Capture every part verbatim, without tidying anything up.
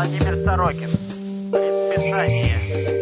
Владимир Сорокин. Предписание.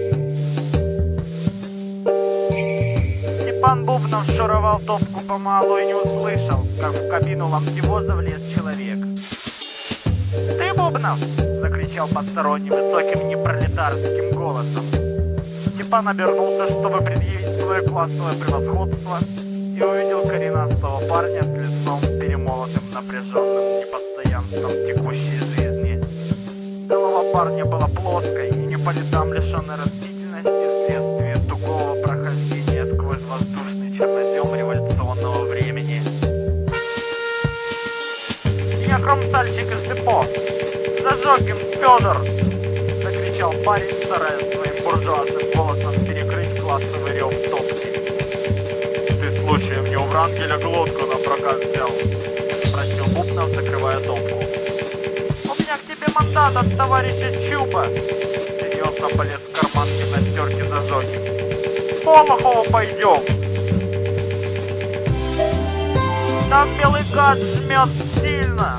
Степан Бубнов шуровал топку помалу и не услышал, как в кабину ломтевоза влез человек. «Ты, Бубнов!» — закричал посторонним высоким непролетарским голосом. Степан обернулся, чтобы предъявить свое классовое превосходство, и увидел коренастого парня с лицом перемолотым напряженным непостоянством текущей жизни. Голова парня была плоской и не по летам лишенной растительности вследствие тугого прохождения сквозь воздушный чернозем революционного времени. «Я кромсальщик из депо! Зажогин Федор!» — закричал парень, стараясь своим буржуазным голосом перекрыть классовый рев топки. «Ты случаем не у Врангеля глотку на прокат взял?» — спросил Бубнов, закрывая топку. «У меня к тебе мандат от товарища Чупа!» — серьезно полез в карман гимнастерки Зажогин. «К Болохову пойдем!» «Там белый гад жмет сильно!»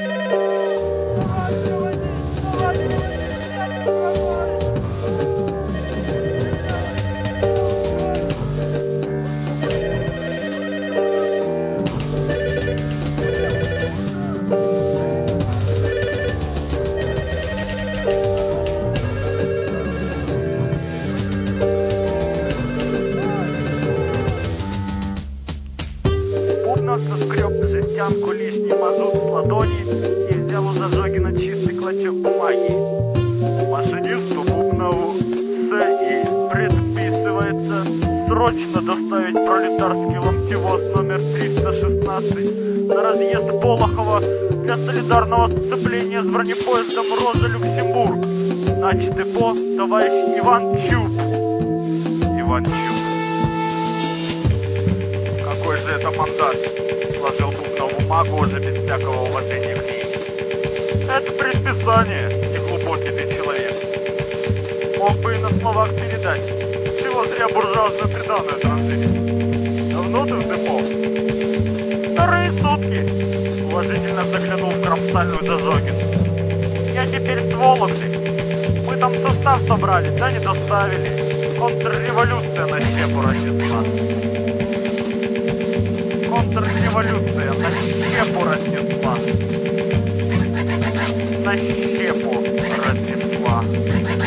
Соскреб жестянку лишний мазут с ладони и взял у Зажогина чистый клочок бумаги. Машинисту Бубнову ЦИ предписывается срочно доставить пролетарский ломтевоз номер триста шестнадцать на разъезд Болохова для солидарного сцепления с бронепоездом Роза-Люксембург. Начатый по товарищ Иван Чуб. Иван Чуб. Какой же это мандат? Сложил Бубнов бумагу уже без всякого уважения к ней. Это предписание, неглубокий ты человек. Мог бы и на словах передать. Чего зря буржуазную приданную транжирить. Давно ты в депо? Вторые сутки. Уважительно заглянул в кромсальную Зажогин. Я теперь с Вологды. Мы там состав собрали, да не доставили. Контрреволюция на щепу разнесла. Контрреволюция на щепу разнесла. На щепу разнесла.